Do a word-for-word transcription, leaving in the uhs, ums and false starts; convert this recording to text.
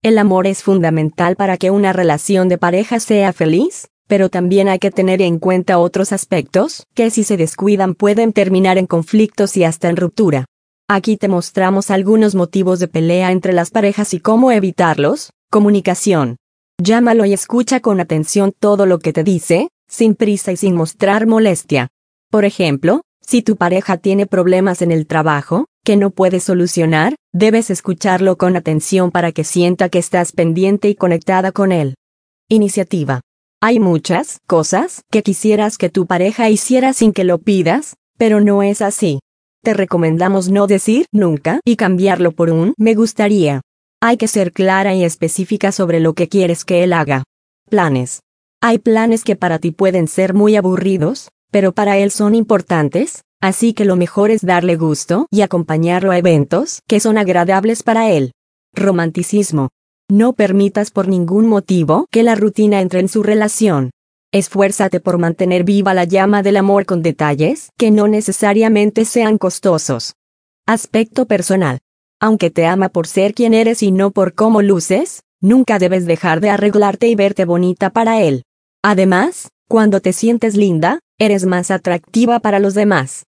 El amor es fundamental para que una relación de pareja sea feliz, pero también hay que tener en cuenta otros aspectos, que si se descuidan pueden terminar en conflictos y hasta en ruptura. Aquí te mostramos algunos motivos de pelea entre las parejas y cómo evitarlos. Comunicación. Llámalo y escucha con atención todo lo que te dice, sin prisa y sin mostrar molestia. Por ejemplo, si tu pareja tiene problemas en el trabajo, que no puede solucionar, debes escucharlo con atención para que sienta que estás pendiente y conectada con él. Iniciativa. Hay muchas cosas que quisieras que tu pareja hiciera sin que lo pidas, pero no es así. Te recomendamos no decir nunca y cambiarlo por un me gustaría. Hay que ser clara y específica sobre lo que quieres que él haga. Planes. Hay planes que para ti pueden ser muy aburridos, pero para él son importantes, así que lo mejor es darle gusto y acompañarlo a eventos que son agradables para él. Romanticismo. No permitas por ningún motivo que la rutina entre en su relación. Esfuérzate por mantener viva la llama del amor con detalles que no necesariamente sean costosos. Aspecto personal. Aunque te ama por ser quien eres y no por cómo luces, nunca debes dejar de arreglarte y verte bonita para él. Además, cuando te sientes linda, eres más atractiva para los demás.